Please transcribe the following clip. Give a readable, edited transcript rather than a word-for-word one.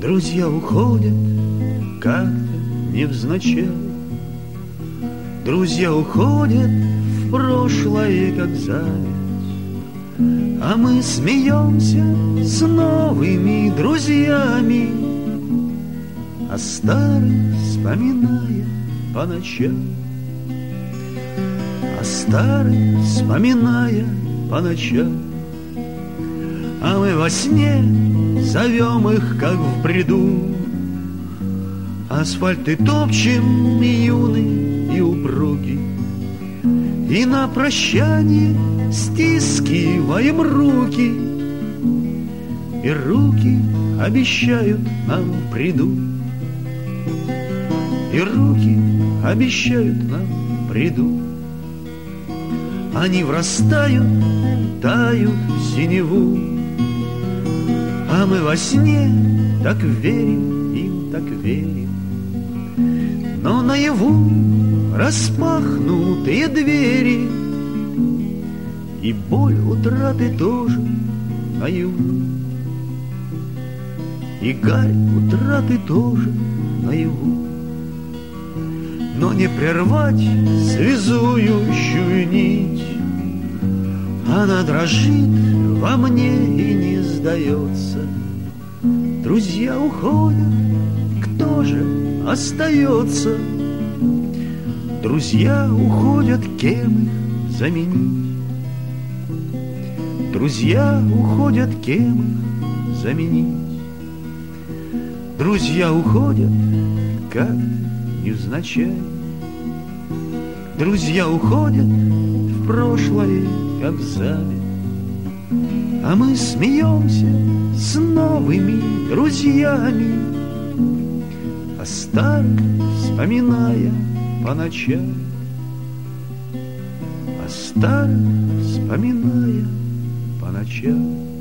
Друзья уходят как-то невзначай. Друзья уходят в прошлое, как зависть, а мы смеемся с новыми друзьями, о старых вспоминая по ночам, о старых вспоминая по ночам. А мы во сне зовем их, как в бреду, асфальты топчем юный и упругий, и на прощание стискиваем руки, и руки обещают нам приду, и руки обещают нам приду. Они врастают, тают в синеву, а мы во сне так верим, им так верим. Но наяву распахнутые двери, и боль утраты тоже наяву, и гарь утраты тоже наяву. Но не прервать связующую нить, она дрожит во мне и не сдается. Друзья уходят, кто же остается? Друзья уходят, кем их заменить? Друзья уходят, кем их заменить? Друзья уходят как-то невзначай. Друзья уходят в прошлое, как зависть, а мы смеемся с новыми друзьями, о старых вспоминая по ночам, о старых вспоминая по ночам.